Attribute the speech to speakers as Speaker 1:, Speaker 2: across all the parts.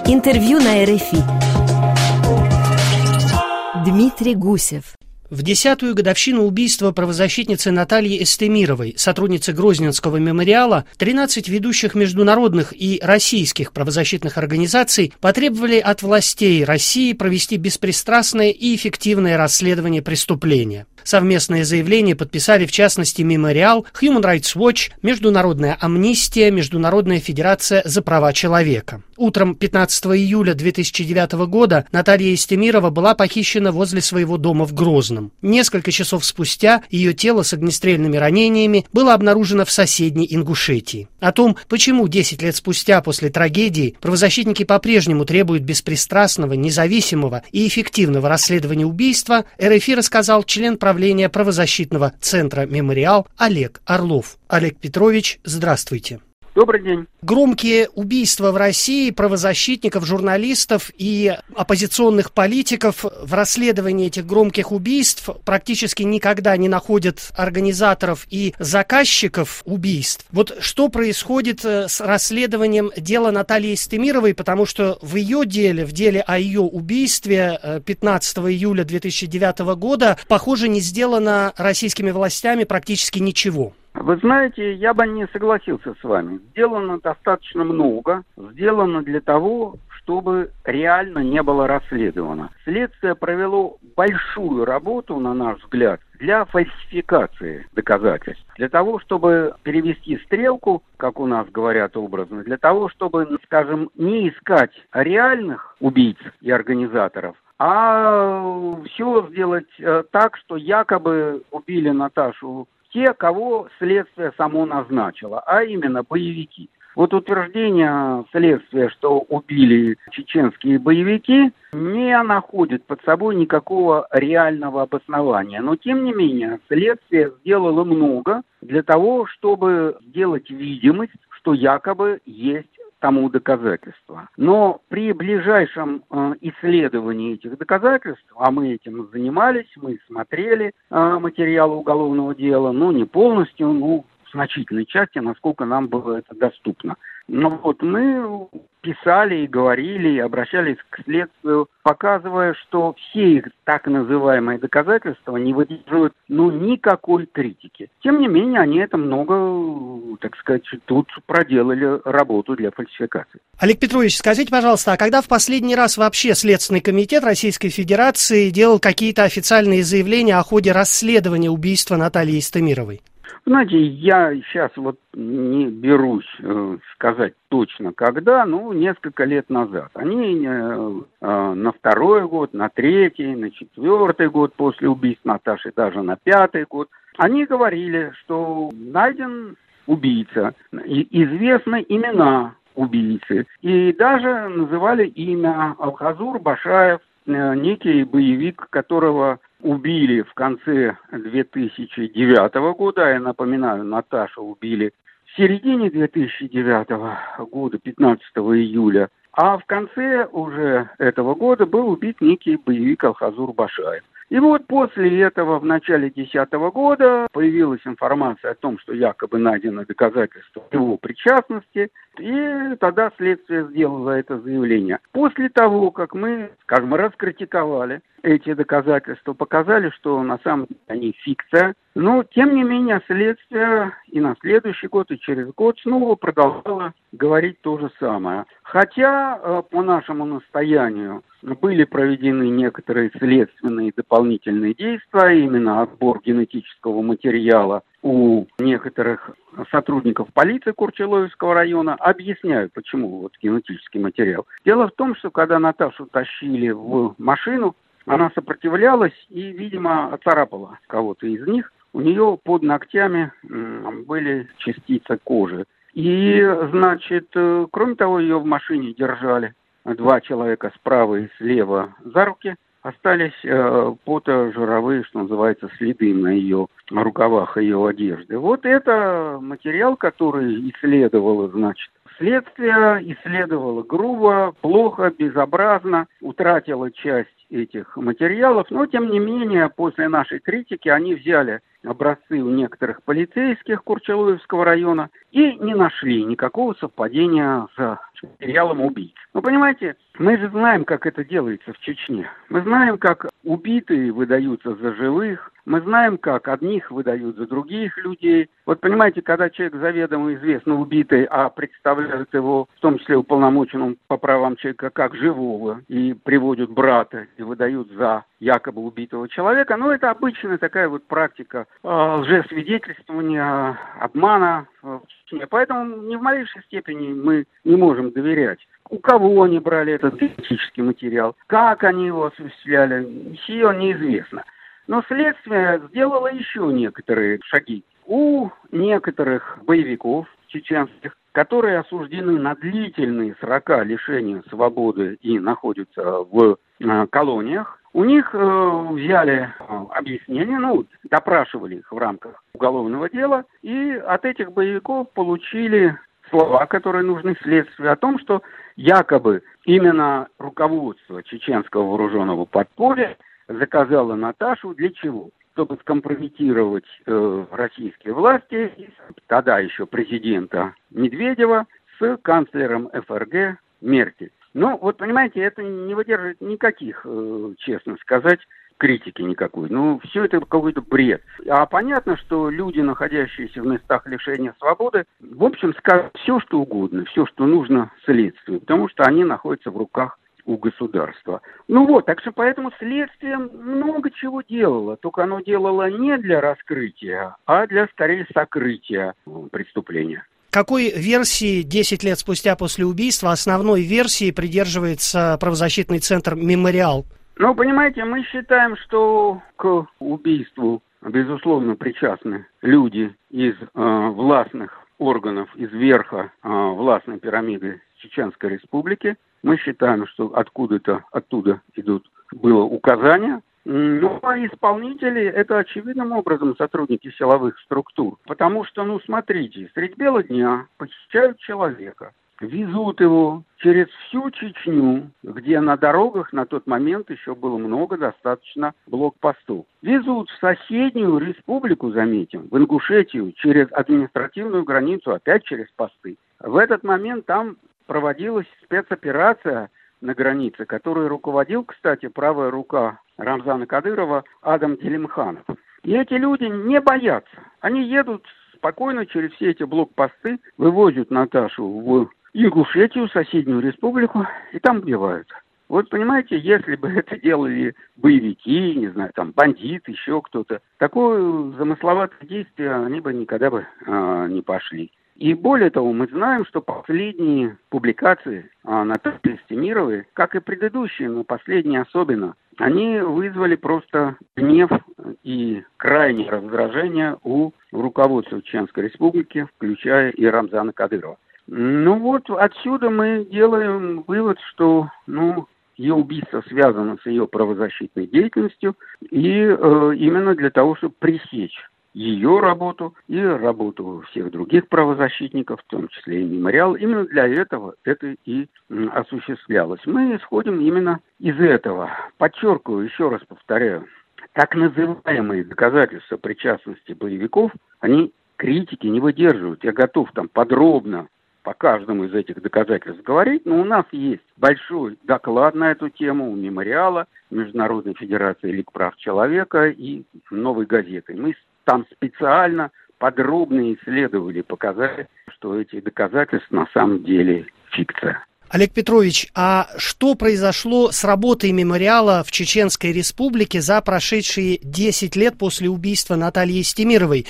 Speaker 1: Интервью на РФИ. Дмитрий Гусев.
Speaker 2: В 10-ю годовщину убийства правозащитницы Натальи Эстемировой, сотрудницы Грозненского мемориала, 13 ведущих международных и российских правозащитных организаций потребовали от властей России провести беспристрастное и эффективное расследование преступления. Совместное заявление подписали, в частности, Мемориал, Human Rights Watch, Международная амнистия, Международная федерация за права человека. Утром 15 июля 2009 года Наталья Эстемирова была похищена возле своего дома в Грозном. Несколько часов спустя ее тело с огнестрельными ранениями было обнаружено в соседней Ингушетии. О том, почему 10 лет спустя после трагедии правозащитники по-прежнему требуют беспристрастного, независимого и эффективного расследования убийства, РФИ рассказал член правления правозащитного центра «Мемориал» Олег Орлов. Олег Петрович, здравствуйте.
Speaker 3: Добрый день.
Speaker 2: Громкие убийства в России правозащитников, журналистов и оппозиционных политиков. В расследовании этих громких убийств практически никогда не находят организаторов и заказчиков убийств. Вот что происходит с расследованием дела Натальи Эстемировой, потому что в ее деле, в деле о ее убийстве 15 июля 2009 года, похоже, не сделано российскими властями практически ничего.
Speaker 3: Вы знаете, я бы не согласился с вами. Сделано достаточно много. Сделано для того, чтобы реально не было расследовано. Следствие провело большую работу, на наш взгляд, для фальсификации доказательств. Для того, чтобы перевести стрелку, как у нас говорят образно, для того, чтобы, скажем, не искать реальных убийц и организаторов, а все сделать так, что якобы убили Наташу те, кого следствие само назначило, а именно боевики. Вот утверждение следствия, что убили чеченские боевики, не находит под собой никакого реального обоснования. Но, тем не менее, следствие сделало много для того, чтобы сделать видимость, что якобы есть тому доказательства. Но при ближайшем исследовании этих доказательств, а мы этим занимались, мы смотрели материалы уголовного дела, не полностью, в значительной части, насколько нам было это доступно. Но вот мы писали и говорили, и обращались к следствию, показывая, что все их так называемые доказательства не выдерживают никакой критики. Тем не менее, они это много, так сказать, тут проделали работу для фальсификации.
Speaker 2: Олег Петрович, скажите, пожалуйста, а когда в последний раз вообще Следственный комитет Российской Федерации делал какие-то официальные заявления о ходе расследования убийства Натальи Эстемировой?
Speaker 3: Знаете, я сейчас не берусь сказать точно когда, несколько лет назад. Они на второй год, на третий, на четвертый год после убийства Наташи, даже на пятый год, они говорили, что найден убийца, и известны имена убийцы. И даже называли имя Алхазур Башаев, некий боевик, которого убили в конце 2009 года. Я напоминаю, Наташу убили в середине 2009 года, 15 июля. А в конце уже этого года был убит некий боевик Алхазур Башаев. И вот после этого в начале 2010 года появилась информация о том, что якобы найдено доказательство его причастности, и тогда следствие сделало это заявление. После того, как мы, раскритиковали эти доказательства, показали, что на самом деле они фикция, но тем не менее следствие и на следующий год, и через год снова продолжало говорить то же самое. Хотя по нашему настоянию были проведены некоторые следственные дополнительные действия, именно отбор генетического материала у некоторых сотрудников полиции Курчеловецкого района. Объясняю, почему генетический материал. Дело в том, что когда Наташу тащили в машину, она сопротивлялась и, видимо, оцарапала кого-то из них. У нее под ногтями были частицы кожи. И, кроме того, ее в машине держали 2 человека справа и слева за руки. Остались потожировые, что называется, следы на ее рукавах, ее одежды. Вот это материал, который исследовало, Следствие исследовало грубо, плохо, безобразно, утратило часть этих материалов, но, тем не менее, после нашей критики они взяли образцы у некоторых полицейских Курчалоевского района и не нашли никакого совпадения с материалом убийц. Ну, понимаете, мы же знаем, как это делается в Чечне. Мы знаем, как убитые выдаются за живых, мы знаем, как одних выдают за других людей. Вот понимаете, когда человек заведомо известно убитый, а представляют его, в том числе уполномоченным по правам человека, как живого, и приводят брата и выдают за якобы убитого человека, ну, это обычная такая вот практика лжесвидетельствования, обмана в Чечне. Поэтому ни в малейшей степени мы не можем доверять. У кого они брали этот генетический материал, как они его осуществляли, все неизвестно. Но следствие сделало еще некоторые шаги. У некоторых боевиков чеченских, которые осуждены на длительные срока лишения свободы и находятся в колониях, у них взяли объяснение, допрашивали их в рамках уголовного дела, и от этих боевиков получили слова, которые нужны следствию, о том, что якобы именно руководство чеченского вооруженного подполья заказало Наташу для чего? Чтобы скомпрометировать российские власти, тогда еще президента Медведева, с канцлером ФРГ Меркель. Ну, вот понимаете, это не выдерживает никаких, честно сказать, критики никакой. Ну, все это какой-то бред. А понятно, что люди, находящиеся в местах лишения свободы, в общем, скажут все, что угодно, все, что нужно следствию, потому что они находятся в руках у государства. Ну вот, так что поэтому следствие много чего делало, только оно делало не для раскрытия, а для, скорее, сокрытия преступления.
Speaker 2: Какой версии 10 лет спустя после убийства, основной версии, придерживается правозащитный центр «Мемориал»?
Speaker 3: Ну, понимаете, мы считаем, что к убийству, безусловно, причастны люди из властных органов, из верха властной пирамиды Чеченской Республики. Мы считаем, что оттуда было указание. Ну, а исполнители – это очевидным образом сотрудники силовых структур. Потому что, смотрите, средь бела дня похищают человека, везут его через всю Чечню, где на дорогах на тот момент еще было много достаточно блокпостов. Везут в соседнюю республику, заметим, в Ингушетию, через административную границу, опять через посты. В этот момент там проводилась спецоперация на границе, которой руководил, кстати, правая рука Рамзана Кадырова Адам Делимханов. И эти люди не боятся. Они едут спокойно через все эти блокпосты, вывозят Наташу в Ингушетию, соседнюю республику, и там убивают. Вот понимаете, если бы это делали боевики, не знаю, там бандиты, еще кто-то, такое замысловатое действие они бы никогда бы не пошли. И более того, мы знаем, что последние публикации Натальи Эстемировой, как и предыдущие, но последние особенно, они вызвали просто гнев и крайнее раздражение у руководства Чеченской Республики, включая и Рамзана Кадырова. Ну вот отсюда мы делаем вывод, что ее убийство связано с ее правозащитной деятельностью и именно для того, чтобы пресечь ее работу и работу всех других правозащитников, в том числе и «Мемориал». Именно для этого это и осуществлялось. Мы исходим именно из этого. Подчеркиваю, еще раз повторяю, так называемые доказательства причастности боевиков, они критики не выдерживают. Я готов там подробно по каждому из этих доказательств говорить, но у нас есть большой доклад на эту тему у «Мемориала», Международной Федерации Лиг прав человека и «Новой газеты». Мы там специально подробно исследовали, показали, что эти доказательства на самом деле фикция.
Speaker 2: Олег Петрович, а что произошло с работой «Мемориала» в Чеченской Республике за прошедшие 10 лет после убийства Натальи Эстемировой?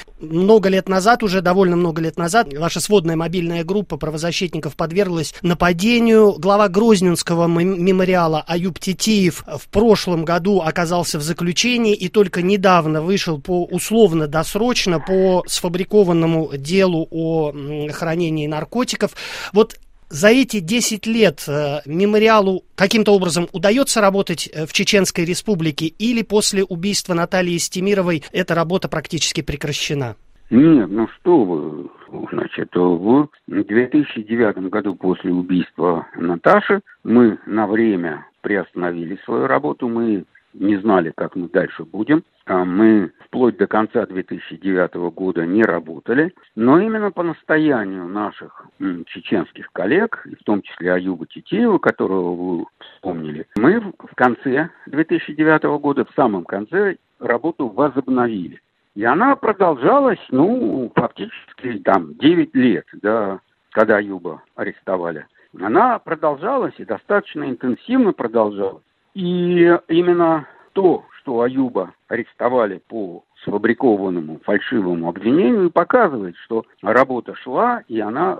Speaker 2: Довольно много лет назад, ваша сводная мобильная группа правозащитников подверглась нападению. Глава Грозненского «Мемориала» Аюб Тетиев в прошлом году оказался в заключении и только недавно вышел условно-досрочно по сфабрикованному делу о хранении наркотиков. Вот за эти 10 лет «Мемориалу» каким-то образом удается работать в Чеченской Республике или после убийства Натальи Эстемировой эта работа практически прекращена?
Speaker 3: Нет, ну что вы, значит, в 2009 году после убийства Наташи мы на время приостановили свою работу, мы не знали, как мы дальше будем. Мы вплоть до конца 2009 года не работали, но именно по настоянию наших чеченских коллег, в том числе Аюба Титиева, которого вы вспомнили, мы в конце 2009 года, в самом конце, работу возобновили. И она продолжалась, фактически 9 лет, да, когда Аюба арестовали. Она продолжалась и достаточно интенсивно продолжалась. И именно то, что Аюба арестовали по сфабрикованному фальшивому обвинению, показывает, что работа шла, и она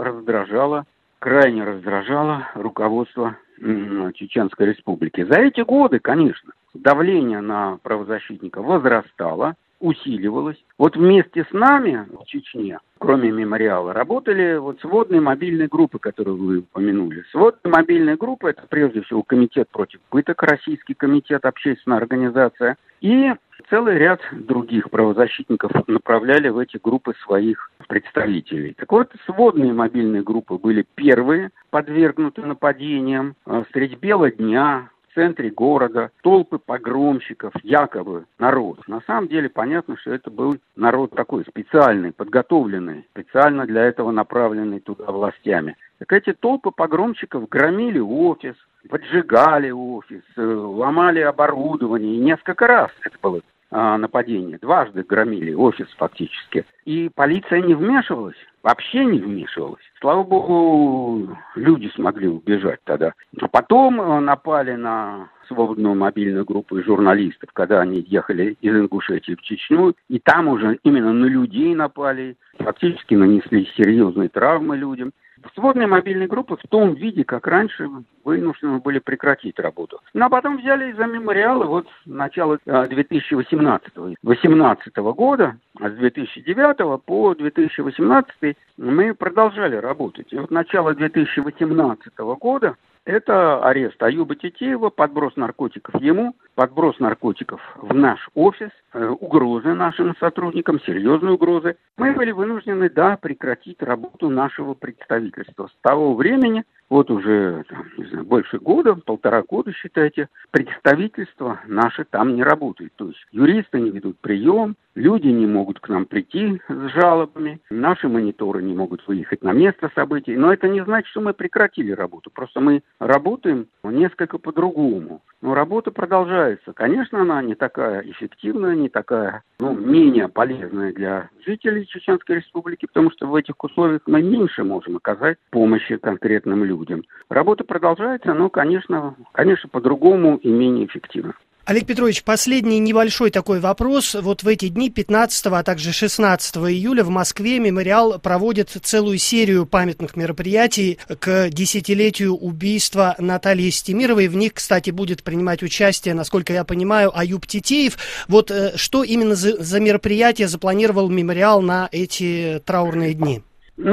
Speaker 3: крайне раздражала руководство Чеченской Республики. За эти годы, конечно, давление на правозащитников возрастало, усиливалось. Вот вместе с нами в Чечне, кроме мемориала, работали сводные мобильные группы, которые вы упомянули. Сводные мобильные группы — это прежде всего Комитет против пыток, Российский комитет, общественная организация, и целый ряд других правозащитников направляли в эти группы своих представителей. Так вот, сводные мобильные группы были первые подвергнуты нападениям средь бела дня, в центре города, толпы погромщиков, якобы народ. На самом деле понятно, что это был народ такой специальный, подготовленный, специально для этого направленный туда властями. Так эти толпы погромщиков громили офис, поджигали офис, ломали оборудование. И несколько раз это было нападение. Дважды громили офис фактически. И полиция не вмешивалась, вообще не вмешивалась. Слава богу, люди смогли убежать тогда. А потом напали на свободную мобильную группу журналистов, когда они ехали из Ингушетии в Чечню. И там уже именно на людей напали. Фактически нанесли серьезные травмы людям. Сводные мобильные группы в том виде, как раньше, вынуждены были прекратить работу. Ну, а потом взяли за мемориалы с начала 2018 года, а с 2009 по 2018 мы продолжали работать. И начало 2018 года это арест Аюба Титиева, подброс наркотиков ему, подброс наркотиков в наш офис, угрозы нашим сотрудникам, серьезные угрозы. Мы были вынуждены, прекратить работу нашего представительства. С того времени, уже больше года, 1,5 года, считайте, представительство наше там не работает. То есть юристы не ведут прием, люди не могут к нам прийти с жалобами, наши мониторы не могут выехать на место событий. Но это не значит, что мы прекратили работу. Просто мы работаем несколько по-другому. Но работа продолжается. Конечно, она не такая эффективная, не такая, менее полезная для жителей Чеченской Республики, потому что в этих условиях мы меньше можем оказать помощи конкретным людям. Работа продолжается, но, конечно, по-другому и менее эффективно.
Speaker 2: Олег Петрович, последний небольшой такой вопрос. В эти дни 15, а также 16 июля в Москве мемориал проводит целую серию памятных мероприятий к десятилетию убийства Натальи Эстемировой. В них, кстати, будет принимать участие, насколько я понимаю, Аюб Титиев. Что именно за мероприятие запланировал мемориал на эти траурные дни?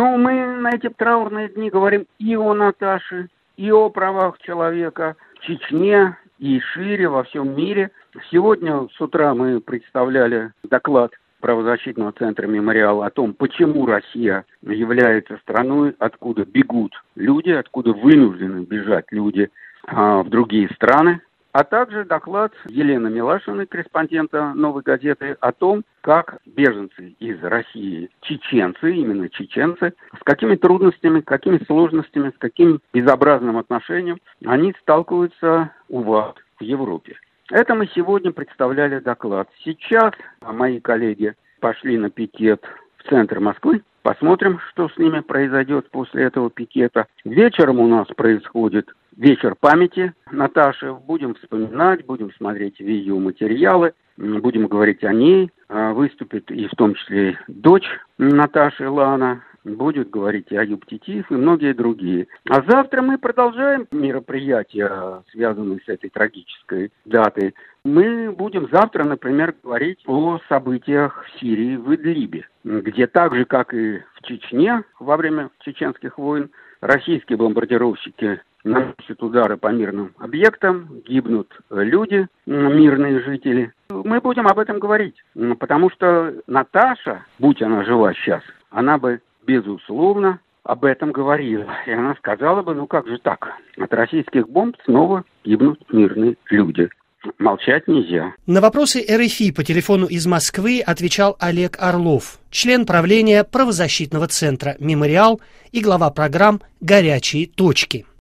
Speaker 3: Мы на эти траурные дни говорим и о Наташе, и о правах человека в Чечне, и шире во всем мире. Сегодня с утра мы представляли доклад правозащитного центра «Мемориал» о том, почему Россия является страной, откуда бегут люди, откуда вынуждены бежать люди в другие страны. А также доклад Елены Милашиной, корреспондента «Новой газеты», о том, как беженцы из России, чеченцы, именно чеченцы, с какими трудностями, какими сложностями, с каким безобразным отношением они сталкиваются у вас в Европе. Это мы сегодня представляли доклад. Сейчас мои коллеги пошли на пикет в центр Москвы. Посмотрим, что с ними произойдет после этого пикета. Вечером у нас происходит вечер памяти Наташи. Будем вспоминать, будем смотреть видеоматериалы, будем говорить о ней. Выступит и в том числе дочь Наташи, Лана. Будет говорить и Аюб Титиев, и многие другие. А завтра мы продолжаем мероприятия, связанные с этой трагической датой. Мы будем завтра, например, говорить о событиях в Сирии, в Идлибе, где так же, как и в Чечне во время чеченских войн, российские бомбардировщики наносят удары по мирным объектам, гибнут люди, мирные жители. Мы будем об этом говорить, потому что Наташа, будь она жива сейчас, она бы, безусловно, об этом говорила. И она сказала бы, ну как же так? От российских бомб снова гибнут мирные люди. Молчать нельзя.
Speaker 2: На вопросы РФИ по телефону из Москвы отвечал Олег Орлов, член правления правозащитного центра «Мемориал» и глава программ «Горячие точки».